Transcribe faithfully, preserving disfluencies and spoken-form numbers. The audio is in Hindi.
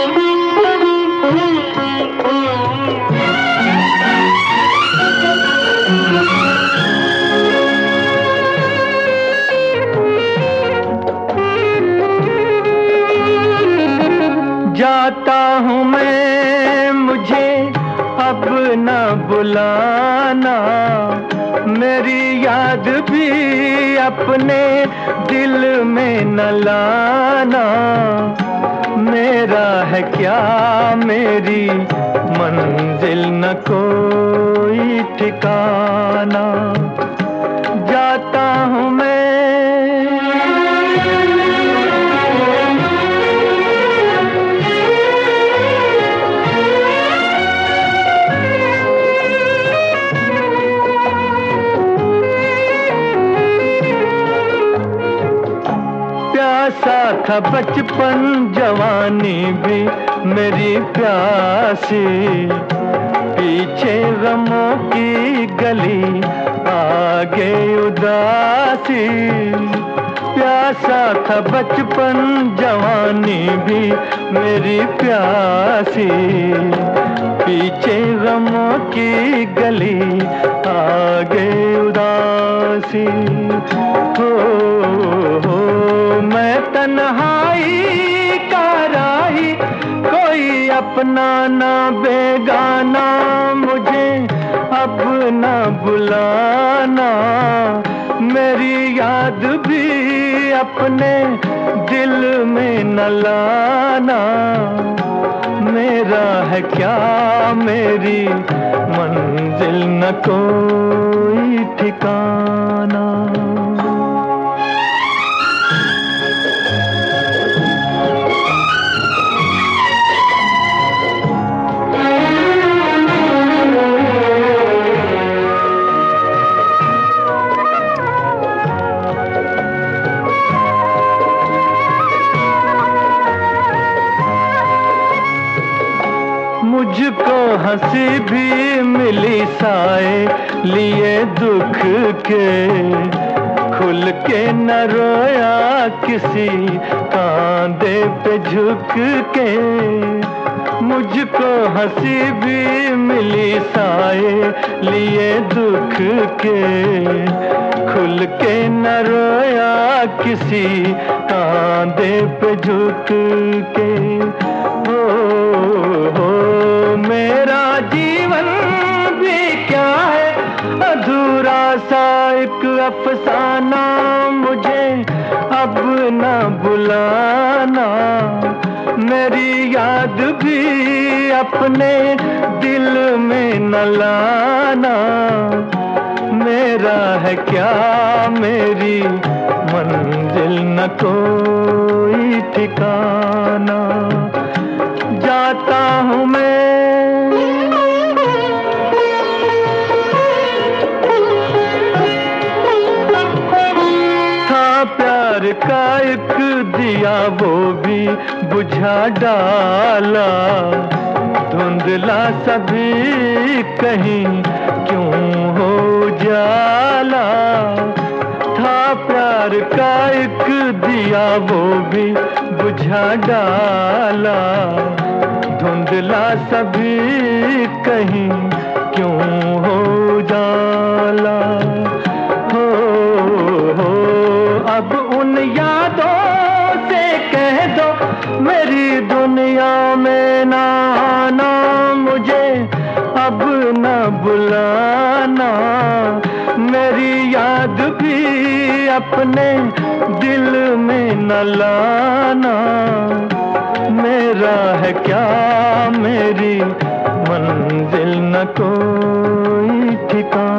जाता हूँ मैं, मुझे अब न बुलाना, मेरी याद भी अपने दिल में न लाना। मेरा है क्या मेरी मंजिल न कोई ठिकाना। जाता हूँ मैं, प्यासा था बचपन जवानी भी मेरी प्यासी, पीछे गमों की गली आगे उदासी। प्यासा था बचपन जवानी भी मेरी प्यासी, पीछे गमों की गली आगे उदासी। हो हो मैं तन्हाई का राही, कोई अपना ना बेगाना, मुझे अब न बुलाना। मेरी याद भी अपने दिल में न लाना। मेरा है क्या मेरी मंजिल न कोई ठिकाना। मुझको हंसी भी मिली साए लिए दुख के, खुल के न रोया किसी कांधे पे झुक के। मुझको हंसी भी मिली साए लिए दुख के, खुल के न रोया किसी कांधे पे झुक के। हो हो मेरा जीवन भी क्या है अधूरा सा एक अफसाना, मुझे अब न बुलाना। मेरी याद भी अपने दिल में न लाना। मेरा है क्या मेरी मंजिल न कोई ठिकाना। जाता हूँ मैं, था प्यार का एक दिया वो भी बुझा डाला, धुंधला सभी कहीं क्यों हो जाला। था प्यार का एक दिया वो भी बुझा डाला, धुंधला सभी कहीं क्यों हो जाला। हो हो अब उन यादों से कह दो मेरी दुनिया में ना आना, मुझे अब न बुलाना। मेरी याद भी अपने दिल में न लाना। मेरा है क्या मेरी मंजिल न कोई ठिकाना।